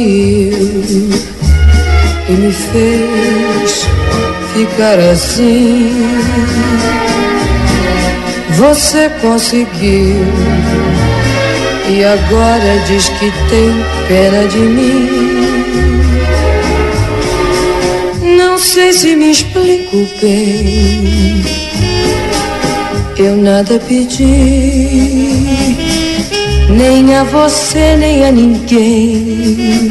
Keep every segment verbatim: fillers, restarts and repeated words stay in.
caiu e me fez ficar assim. Você conseguiu e agora diz que tem pena de mim. Não sei se me explico bem, eu nada pedi, nem a você nem a ninguém.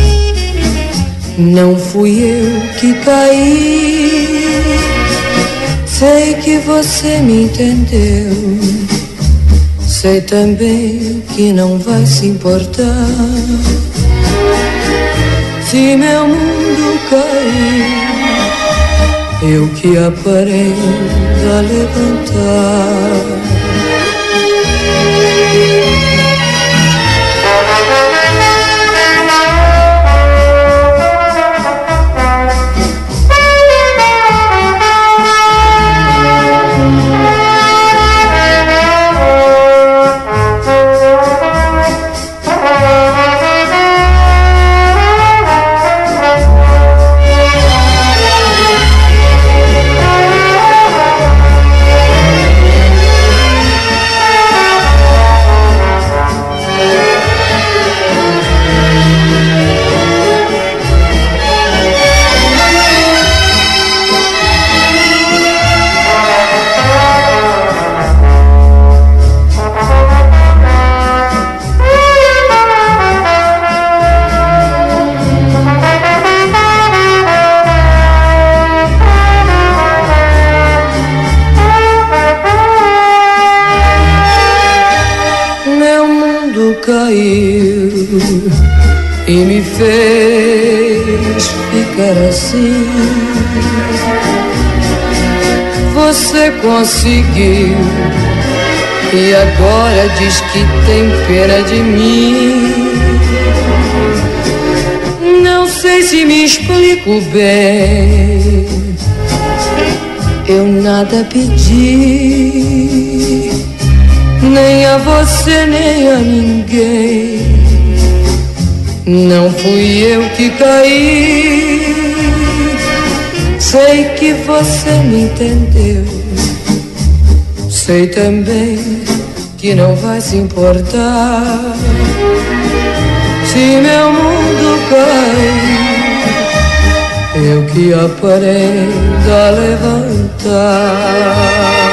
Não fui eu que caí, sei que você me entendeu. Sei também que não vai se importar se meu mundo cair, eu que aprendo a levantar. Caiu e me fez ficar assim. Você conseguiu e agora diz que tem pena de mim. Não sei se me explico bem, eu nada pedi, nem a você nem a ninguém. Não fui eu que caí, sei que você me entendeu. Sei também que não vai se importar se meu mundo cair, eu que aprendo a levantar.